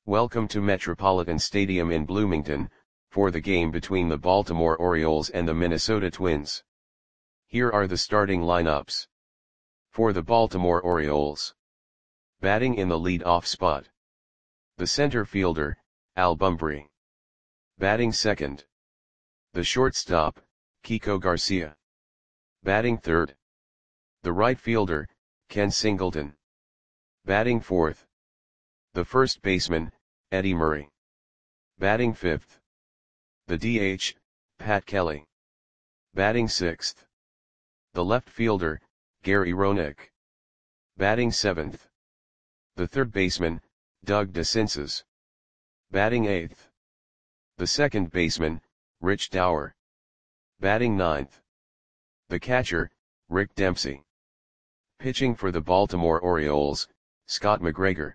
Welcome to Metropolitan Stadium in Bloomington, for the game between the Baltimore Orioles and the Minnesota Twins. Here are the starting lineups. For the Baltimore Orioles. Batting in the lead-off spot. The center fielder, Al Bumbry. Batting second. The shortstop, Kiko Garcia. Batting third. The right fielder, Ken Singleton. Batting fourth. The first baseman, Eddie Murray. Batting fifth. The DH, Pat Kelly. Batting sixth. The left fielder, Gary Roenick. Batting seventh. The third baseman, Doug DeCinces. Batting eighth. The second baseman, Rich Dauer. Batting ninth. The catcher, Rick Dempsey. Pitching for the Baltimore Orioles, Scott McGregor.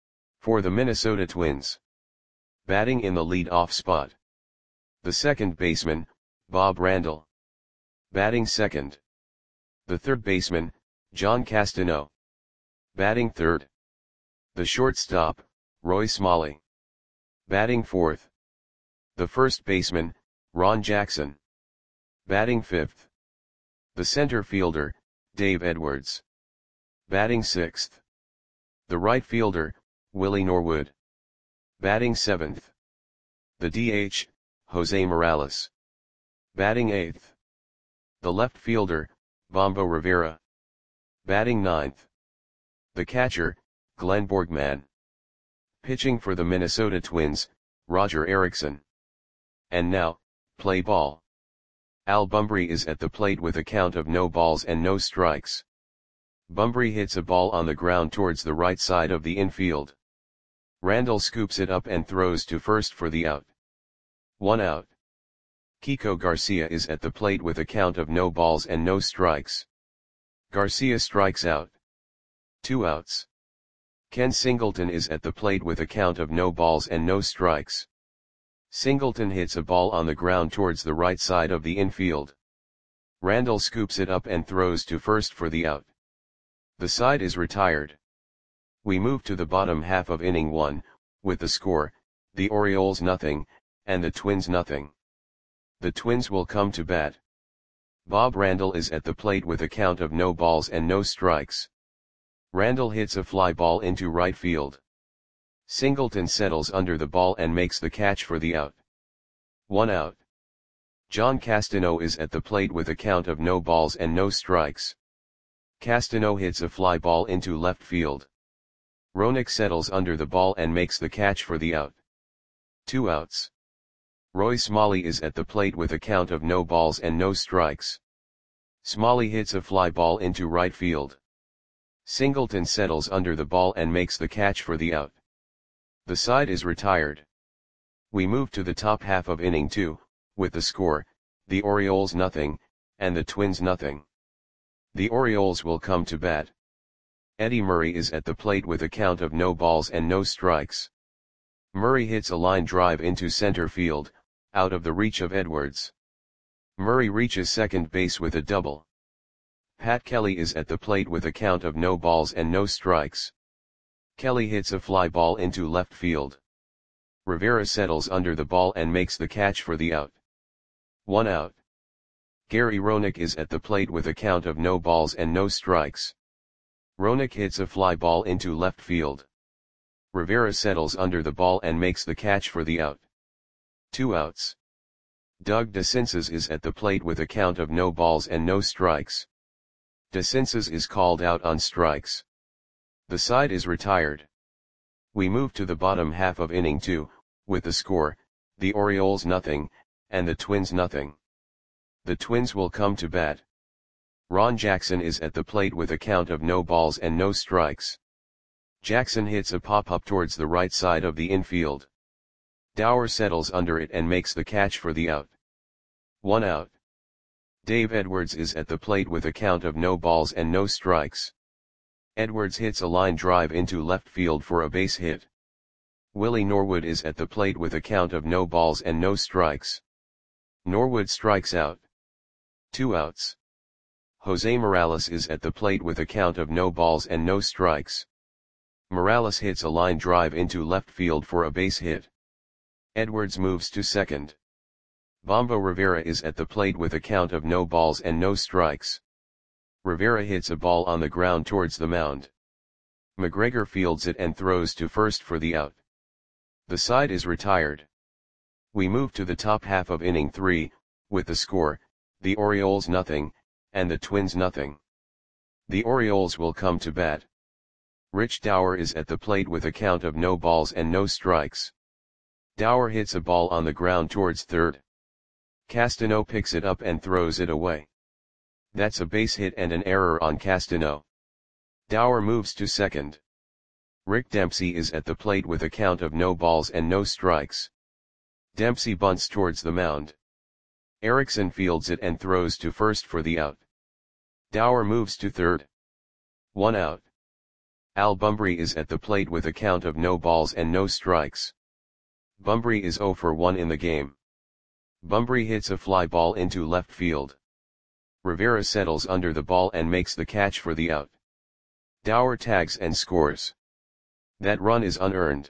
For the Minnesota Twins. Batting in the lead-off spot. The second baseman, Bob Randall. Batting second. The third baseman, John Castano. Batting third. The shortstop, Roy Smalley. Batting fourth. The first baseman, Ron Jackson. Batting fifth. The center fielder, Dave Edwards. Batting sixth. The right fielder, Willie Norwood. Batting seventh. The DH, Jose Morales. Batting eighth. The left fielder, Bombo Rivera. Batting ninth. The catcher, Glenn Borgman. Pitching for the Minnesota Twins, Roger Erickson. And now, play ball. Al Bumbry is at the plate with a count of no balls and no strikes. Bumbry hits a ball on the ground towards the right side of the infield. Randall scoops it up and throws to first for the out. 1 out. Kiko Garcia is at the plate with a count of no balls and no strikes. Garcia strikes out. 2 outs. Ken Singleton is at the plate with a count of no balls and no strikes. Singleton hits a ball on the ground towards the right side of the infield. Randall scoops it up and throws to first for the out. The side is retired. We move to the bottom half of inning 1, with the score, the Orioles nothing, and the Twins nothing. The Twins will come to bat. Bob Randall is at the plate with a count of no balls and no strikes. Randall hits a fly ball into right field. Singleton settles under the ball and makes the catch for the out. 1 out. John Castano is at the plate with a count of no balls and no strikes. Castano hits a fly ball into left field. Roenick settles under the ball and makes the catch for the out. 2 outs. Roy Smalley is at the plate with a count of no balls and no strikes. Smalley hits a fly ball into right field. Singleton settles under the ball and makes the catch for the out. The side is retired. We move to the top half of inning 2, with the score, the Orioles nothing, and the Twins nothing. The Orioles will come to bat. Eddie Murray is at the plate with a count of no balls and no strikes. Murray hits a line drive into center field, out of the reach of Edwards. Murray reaches second base with a double. Pat Kelly is at the plate with a count of no balls and no strikes. Kelly hits a fly ball into left field. Rivera settles under the ball and makes the catch for the out. 1 out. Gary Roenick is at the plate with a count of no balls and no strikes. Roenick hits a fly ball into left field. Rivera settles under the ball and makes the catch for the out. 2 outs. Doug DeCinces is at the plate with a count of no balls and no strikes. DeCinces is called out on strikes. The side is retired. We move to the bottom half of inning 2, with the score, the Orioles nothing, and the Twins nothing. The Twins will come to bat. Ron Jackson is at the plate with a count of no balls and no strikes. Jackson hits a pop-up towards the right side of the infield. Dauer settles under it and makes the catch for the out. 1 out. Dave Edwards is at the plate with a count of no balls and no strikes. Edwards hits a line drive into left field for a base hit. Willie Norwood is at the plate with a count of no balls and no strikes. Norwood strikes out. 2 outs. Jose Morales is at the plate with a count of no balls and no strikes. Morales hits a line drive into left field for a base hit. Edwards moves to second. Bombo Rivera is at the plate with a count of no balls and no strikes. Rivera hits a ball on the ground towards the mound. McGregor fields it and throws to first for the out. The side is retired. We move to the top half of inning 3, with the score, the Orioles nothing, and the Twins nothing. The Orioles will come to bat. Rich Dauer is at the plate with a count of no balls and no strikes. Dauer hits a ball on the ground towards third. Castano picks it up and throws it away. That's a base hit and an error on Castano. Dauer moves to second. Rick Dempsey is at the plate with a count of no balls and no strikes. Dempsey bunts towards the mound. Erickson fields it and throws to first for the out. Dauer moves to third. 1 out. Al Bumbry is at the plate with a count of no balls and no strikes. Bumbry is 0 for 1 in the game. Bumbry hits a fly ball into left field. Rivera settles under the ball and makes the catch for the out. Dauer tags and scores. That run is unearned.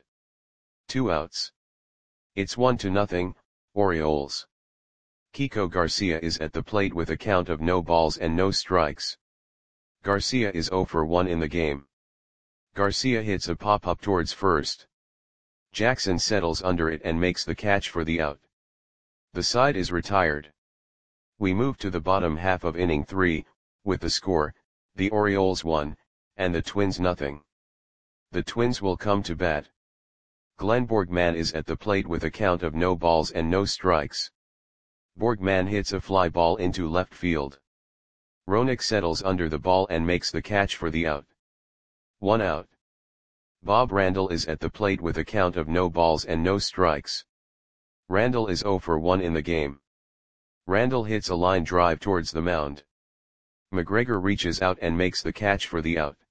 2 outs. It's 1-0, Orioles. Kiko Garcia is at the plate with a count of no balls and no strikes. Garcia is 0 for 1 in the game. Garcia hits a pop-up towards first. Jackson settles under it and makes the catch for the out. The side is retired. We move to the bottom half of inning 3, with the score, the Orioles 1, and the Twins nothing. The Twins will come to bat. Glenn Borgman is at the plate with a count of no balls and no strikes. Borgman hits a fly ball into left field. Roenick settles under the ball and makes the catch for the out. 1 out. Bob Randall is at the plate with a count of no balls and no strikes. Randall is 0 for 1 in the game. Randall hits a line drive towards the mound. McGregor reaches out and makes the catch for the out.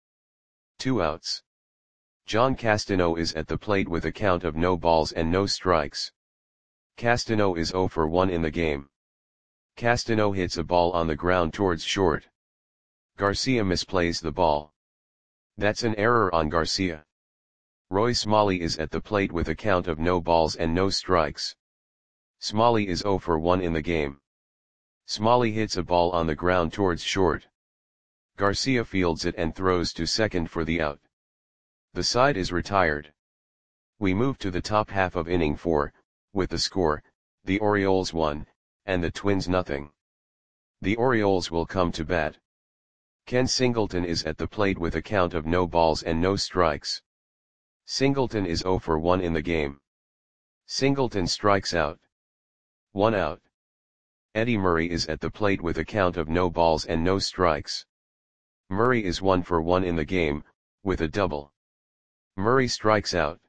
2 outs. John Castano is at the plate with a count of no balls and no strikes. Castano is 0 for 1 in the game. Castano hits a ball on the ground towards short. Garcia misplays the ball. That's an error on Garcia. Roy Smalley is at the plate with a count of no balls and no strikes. Smalley is 0 for 1 in the game. Smalley hits a ball on the ground towards short. Garcia fields it and throws to second for the out. The side is retired. We move to the top half of inning 4, with the score, the Orioles 1, and the Twins nothing. The Orioles will come to bat. Ken Singleton is at the plate with a count of no balls and no strikes. Singleton is 0 for 1 in the game. Singleton strikes out. 1 out. Eddie Murray is at the plate with a count of no balls and no strikes. Murray is 1 for 1 in the game, with a double. Murray strikes out.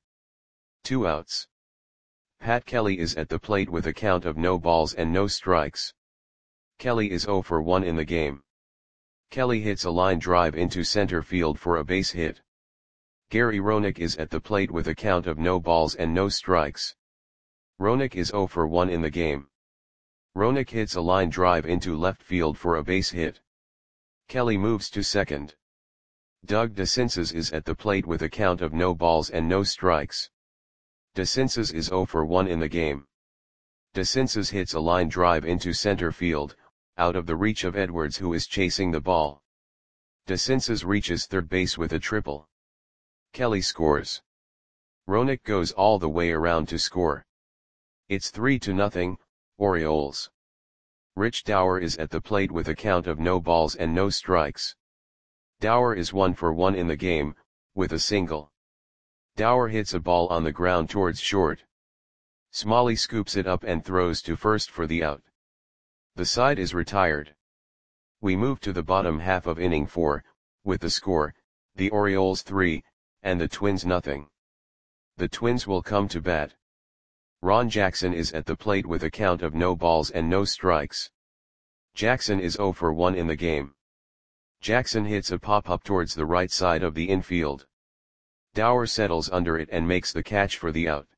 2 outs. Pat Kelly is at the plate with a count of no balls and no strikes. Kelly is 0 for 1 in the game. Kelly hits a line drive into center field for a base hit. Gary Roenick is at the plate with a count of no balls and no strikes. Roenick is 0 for 1 in the game. Roenick hits a line drive into left field for a base hit. Kelly moves to second. Doug DeCinces is at the plate with a count of no balls and no strikes. DeCinces is 0 for 1 in the game. DeCinces hits a line drive into center field, out of the reach of Edwards who is chasing the ball. DeCinces reaches third base with a triple. Kelly scores. Roenick goes all the way around to score. It's 3-0, Orioles. Rich Dauer is at the plate with a count of no balls and no strikes. Dauer is 1 for 1 in the game, with a single. Dauer hits a ball on the ground towards short. Smalley scoops it up and throws to first for the out. The side is retired. We move to the bottom half of inning 4, with the score, the Orioles 3, and the Twins nothing. The Twins will come to bat. Ron Jackson is at the plate with a count of no balls and no strikes. Jackson is 0 for 1 in the game. Jackson hits a pop-up towards the right side of the infield. Dauer settles under it and makes the catch for the out.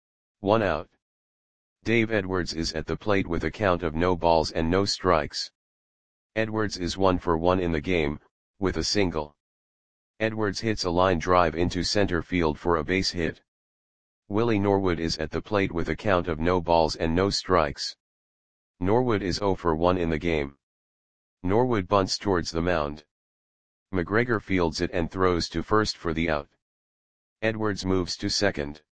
1 out. Dave Edwards is at the plate with a count of no balls and no strikes. Edwards is 1 for 1 in the game, with a single. Edwards hits a line drive into center field for a base hit. Willie Norwood is at the plate with a count of no balls and no strikes. Norwood is 0 for 1 in the game. Norwood bunts towards the mound. McGregor fields it and throws to first for the out. Edwards moves to second.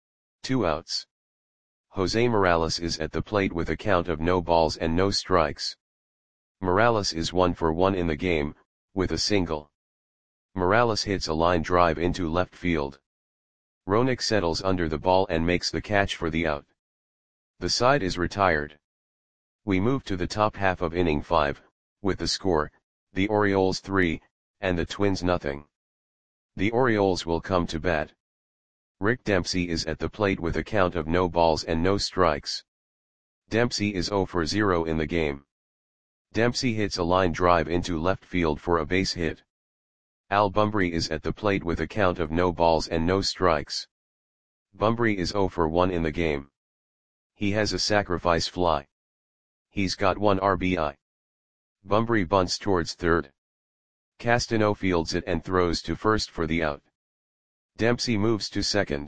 2 outs. Jose Morales is at the plate with a count of no balls and no strikes. Morales is 1 for 1 in the game, with a single. Morales hits a line drive into left field. Roenick settles under the ball and makes the catch for the out. The side is retired. We move to the top half of inning 5, with the score, the Orioles 3, and the Twins nothing. The Orioles will come to bat. Rick Dempsey is at the plate with a count of no balls and no strikes. Dempsey is 0 for 0 in the game. Dempsey hits a line drive into left field for a base hit. Al Bumbry is at the plate with a count of no balls and no strikes. Bumbry is 0 for 1 in the game. He has a sacrifice fly. He's got 1 RBI. Bumbry bunts towards third. Castano fields it and throws to first for the out. Dempsey moves to second.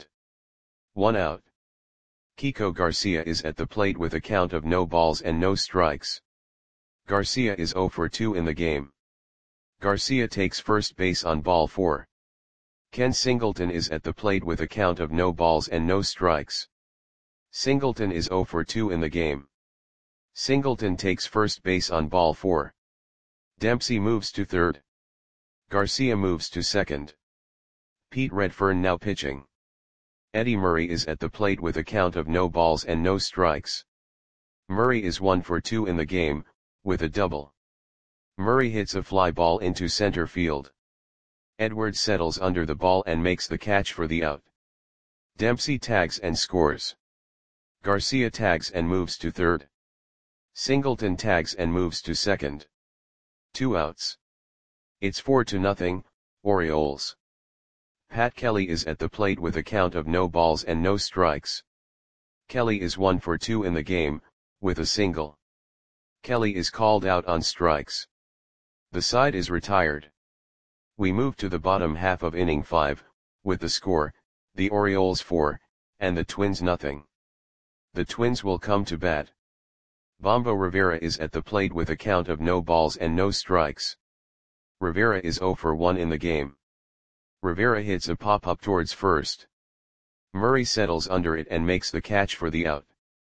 1 out. Kiko Garcia is at the plate with a count of no balls and no strikes. Garcia is 0 for 2 in the game. Garcia takes first base on ball 4. Ken Singleton is at the plate with a count of no balls and no strikes. Singleton is 0 for 2 in the game. Singleton takes first base on ball 4. Dempsey moves to third. Garcia moves to second. Pete Redfern now pitching. Eddie Murray is at the plate with a count of no balls and no strikes. Murray is 1 for 2 in the game, with a double. Murray hits a fly ball into center field. Edwards settles under the ball and makes the catch for the out. Dempsey tags and scores. Garcia tags and moves to third. Singleton tags and moves to second. 2 outs. It's 4-0, Orioles. Pat Kelly is at the plate with a count of no balls and no strikes. Kelly is 1 for 2 in the game, with a single. Kelly is called out on strikes. The side is retired. We move to the bottom half of inning 5, with the score, the Orioles 4, and the Twins nothing. The Twins will come to bat. Bombo Rivera is at the plate with a count of no balls and no strikes. Rivera is 0 for 1 in the game. Rivera hits a pop-up towards first. Murray settles under it and makes the catch for the out.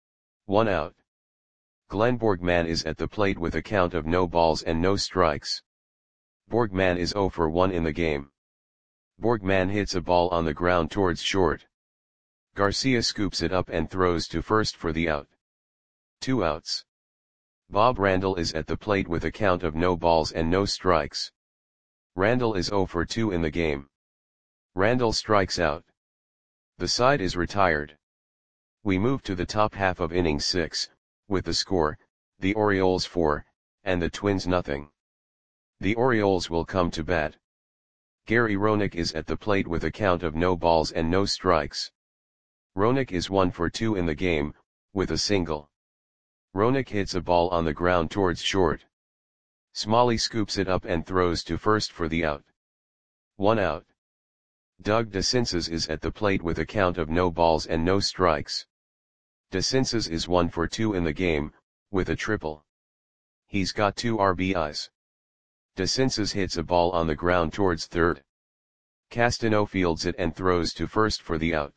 1 out. Glenn Borgman is at the plate with a count of no balls and no strikes. Borgman is 0 for 1 in the game. Borgman hits a ball on the ground towards short. Garcia scoops it up and throws to first for the out. 2 outs. Bob Randall is at the plate with a count of no balls and no strikes. Randall is 0 for 2 in the game. Randall strikes out. The side is retired. We move to the top half of inning 6, with the score, the Orioles 4, and the Twins nothing. The Orioles will come to bat. Gary Roenick is at the plate with a count of no balls and no strikes. Roenick is 1 for 2 in the game, with a single. Roenick hits a ball on the ground towards short. Smalley scoops it up and throws to first for the out. 1 out. Doug DeCinces is at the plate with a count of no balls and no strikes. DeCinces is 1 for 2 in the game, with a triple. He's got 2 RBIs. DeCinces hits a ball on the ground towards third. Castano fields it and throws to first for the out.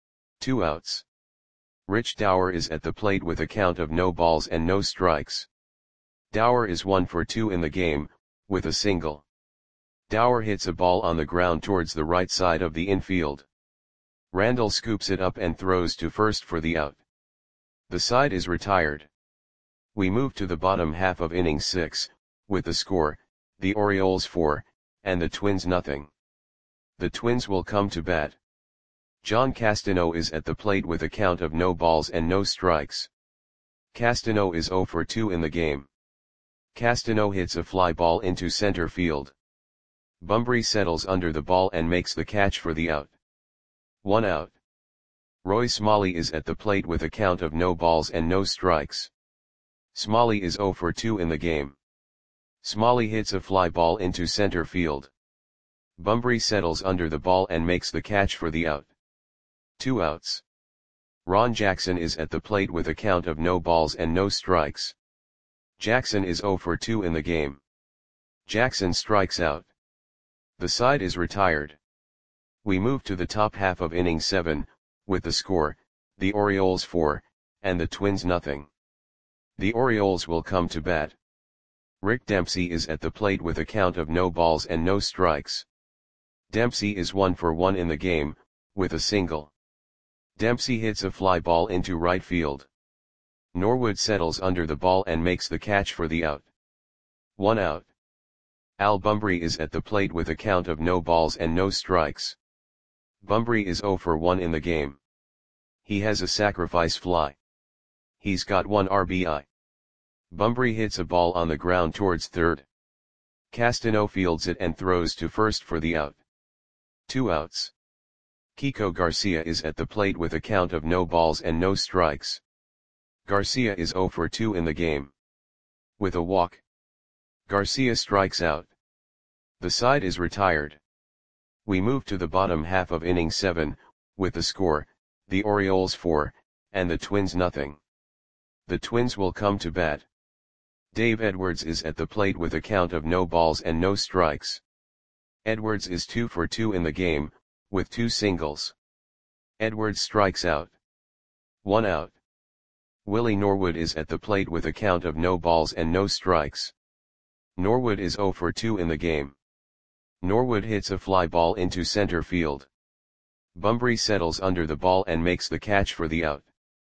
2 outs. Rich Dower is at the plate with a count of no balls and no strikes. Dower is 1 for 2 in the game, with a single. Dower hits a ball on the ground towards the right side of the infield. Randall scoops it up and throws to first for the out. The side is retired. We move to the bottom half of inning 6, with the score, the Orioles 4, and the Twins nothing. The Twins will come to bat. John Castano is at the plate with a count of no balls and no strikes. Castano is 0 for 2 in the game. Castano hits a fly ball into center field. Bumbry settles under the ball and makes the catch for the out. 1 out. Roy Smalley is at the plate with a count of no balls and no strikes. Smalley is 0 for 2 in the game. Smalley hits a fly ball into center field. Bunbury settles under the ball and makes the catch for the out. 2 outs. Ron Jackson is at the plate with a count of no balls and no strikes. Jackson is 0 for 2 in the game. Jackson strikes out. The side is retired. We move to the top half of inning 7, with the score, the Orioles 4, and the Twins nothing. The Orioles will come to bat. Rick Dempsey is at the plate with a count of no balls and no strikes. Dempsey is 1 for 1 in the game, with a single. Dempsey hits a fly ball into right field. Norwood settles under the ball and makes the catch for the out. 1 out. Al Bunbury is at the plate with a count of no balls and no strikes. Bunbury is 0 for 1 in the game. He has a sacrifice fly. He's got 1 RBI. Bunbury hits a ball on the ground towards third. Castano fields it and throws to first for the out. 2 outs. Kiko Garcia is at the plate with a count of no balls and no strikes. Garcia is 0 for 2 in the game. With a walk, Garcia strikes out. The side is retired. We move to the bottom half of inning 7, with the score, the Orioles 4, and the Twins nothing. The Twins will come to bat. Dave Edwards is at the plate with a count of no balls and no strikes. Edwards is 2 for 2 in the game, with 2 singles. Edwards strikes out. 1 out. Willie Norwood is at the plate with a count of no balls and no strikes. Norwood is 0 for 2 in the game. Norwood hits a fly ball into center field. Bunbury settles under the ball and makes the catch for the out.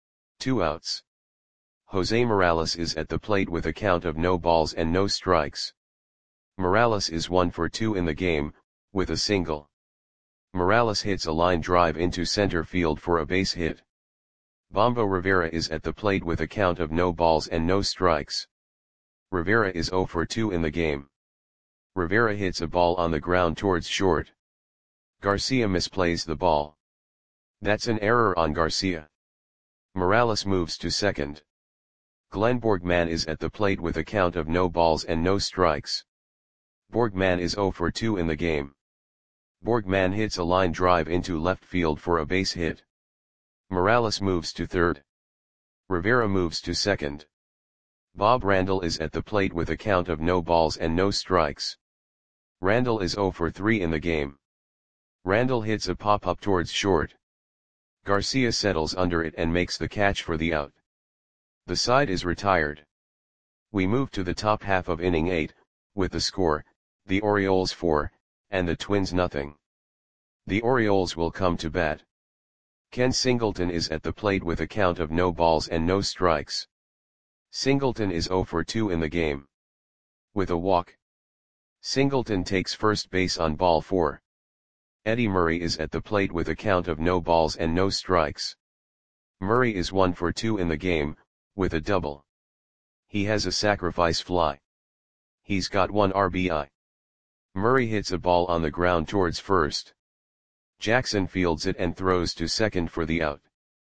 2 outs. Jose Morales is at the plate with a count of no balls and no strikes. Morales is 1 for 2 in the game, with a single. Morales hits a line drive into center field for a base hit. Bombo Rivera is at the plate with a count of no balls and no strikes. Rivera is 0 for 2 in the game. Rivera hits a ball on the ground towards short. Garcia misplays the ball. That's an error on Garcia. Morales moves to second. Glenn Borgman is at the plate with a count of no balls and no strikes. Borgman is 0 for 2 in the game. Borgman hits a line drive into left field for a base hit. Morales moves to third. Rivera moves to second. Bob Randall is at the plate with a count of no balls and no strikes. Randall is 0 for 3 in the game. Randall hits a pop-up towards short. Garcia settles under it and makes the catch for the out. The side is retired. We move to the top half of inning 8, with the score, the Orioles 4, and the Twins nothing. The Orioles will come to bat. Ken Singleton is at the plate with a count of no balls and no strikes. Singleton is 0 for 2 in the game. With a walk, Singleton takes first base on ball 4. Eddie Murray is at the plate with a count of no balls and no strikes. Murray is 1 for 2 in the game, with a double. He has a sacrifice fly. He's got 1 RBI. Murray hits a ball on the ground towards first. Jackson fields it and throws to second for the out.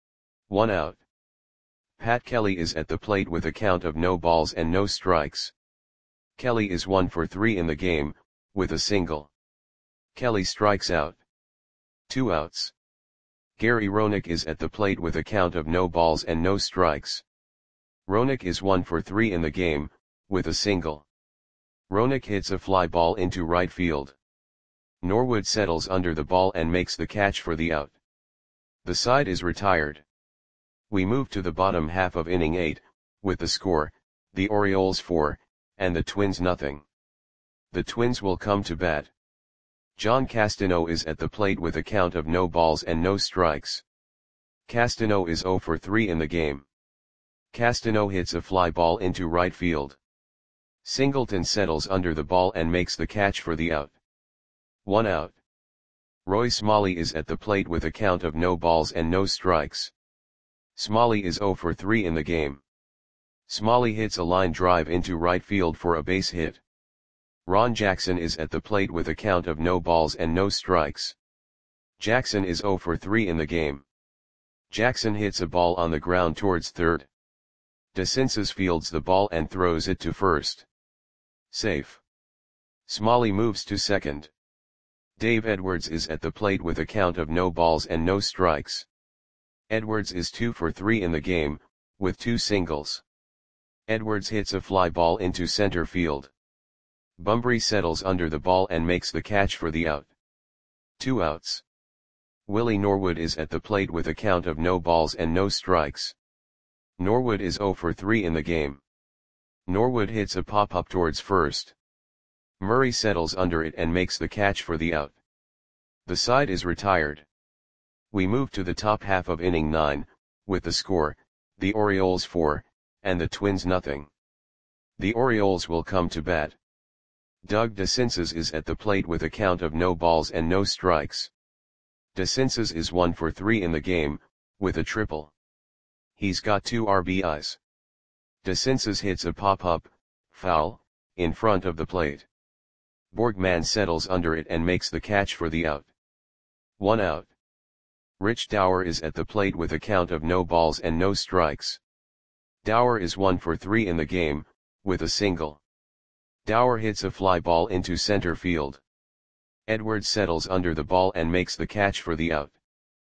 1 out. Pat Kelly is at the plate with a count of no balls and no strikes. Kelly is 1 for 3 in the game, with a single. Kelly strikes out. 2 outs. Gary Roenick is at the plate with a count of no balls and no strikes. Roenick is 1 for 3 in the game, with a single. Roenick hits a fly ball into right field. Norwood settles under the ball and makes the catch for the out. The side is retired. We move to the bottom half of inning 8, with the score, the Orioles 4, and the Twins nothing. The Twins will come to bat. John Castano is at the plate with a count of no balls and no strikes. Castano is 0 for 3 in the game. Castano hits a fly ball into right field. Singleton settles under the ball and makes the catch for the out. 1 out. Roy Smalley is at the plate with a count of no balls and no strikes. Smalley is 0 for 3 in the game. Smalley hits a line drive into right field for a base hit. Ron Jackson is at the plate with a count of no balls and no strikes. Jackson is 0 for 3 in the game. Jackson hits a ball on the ground towards third. DeCinces fields the ball and throws it to first. Safe. Smalley moves to second. Dave Edwards is at the plate with a count of no balls and no strikes. Edwards is 2 for 3 in the game, with 2 singles. Edwards hits a fly ball into center field. Bunbury settles under the ball and makes the catch for the out. 2 outs. Willie Norwood is at the plate with a count of no balls and no strikes. Norwood is 0 for 3 in the game. Norwood hits a pop-up towards first. Murray settles under it and makes the catch for the out. The side is retired. We move to the top half of inning 9, with the score, the Orioles 4, and the Twins nothing. The Orioles will come to bat. Doug DeCinces is at the plate with a count of no balls and no strikes. DeCinces is 1 for 3 in the game, with a triple. He's got 2 RBIs. DeCinces hits a pop-up, foul, in front of the plate. Borgman settles under it and makes the catch for the out. 1 out. Rich Dower is at the plate with a count of no balls and no strikes. Dower is 1 for 3 in the game, with a single. Dower hits a fly ball into center field. Edwards settles under the ball and makes the catch for the out.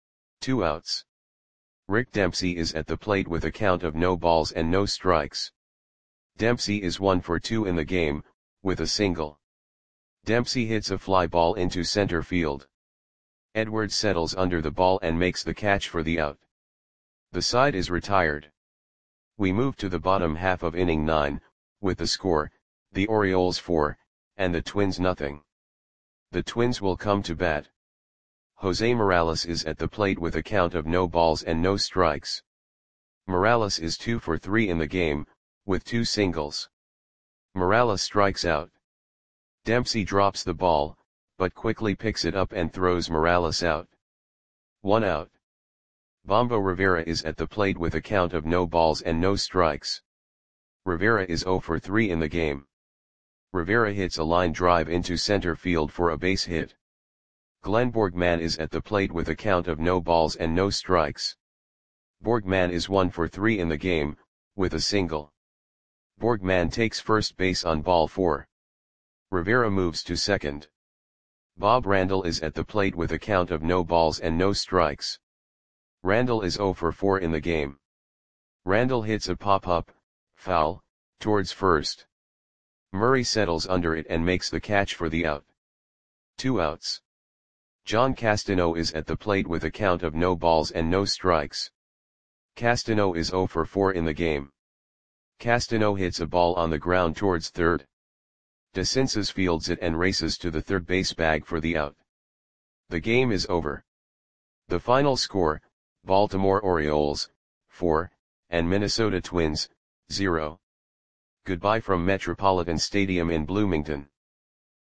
2 outs. Rick Dempsey is at the plate with a count of no balls and no strikes. Dempsey is 1 for 2 in the game, with a single. Dempsey hits a fly ball into center field. Edwards settles under the ball and makes the catch for the out. The side is retired. We move to the bottom half of inning 9, with the score, the Orioles 4, and the Twins nothing. The Twins will come to bat. Jose Morales is at the plate with a count of no balls and no strikes. Morales is 2 for 3 in the game, with 2 singles. Morales strikes out. Dempsey drops the ball, but quickly picks it up and throws Morales out. 1 out. Bombo Rivera is at the plate with a count of no balls and no strikes. Rivera is 0 for 3 in the game. Rivera hits a line drive into center field for a base hit. Glenn Borgman is at the plate with a count of no balls and no strikes. Borgman is 1 for 3 in the game, with a single. Borgman takes first base on ball 4. Rivera moves to second. Bob Randall is at the plate with a count of no balls and no strikes. Randall is 0 for 4 in the game. Randall hits a pop-up, foul, towards first. Murray settles under it and makes the catch for the out. 2 outs. John Castano is at the plate with a count of no balls and no strikes. Castano is 0 for 4 in the game. Castano hits a ball on the ground towards third. DeCinces fields it and races to the third base bag for the out. The game is over. The final score, Baltimore Orioles, 4, and Minnesota Twins, 0. Goodbye from Metropolitan Stadium in Bloomington.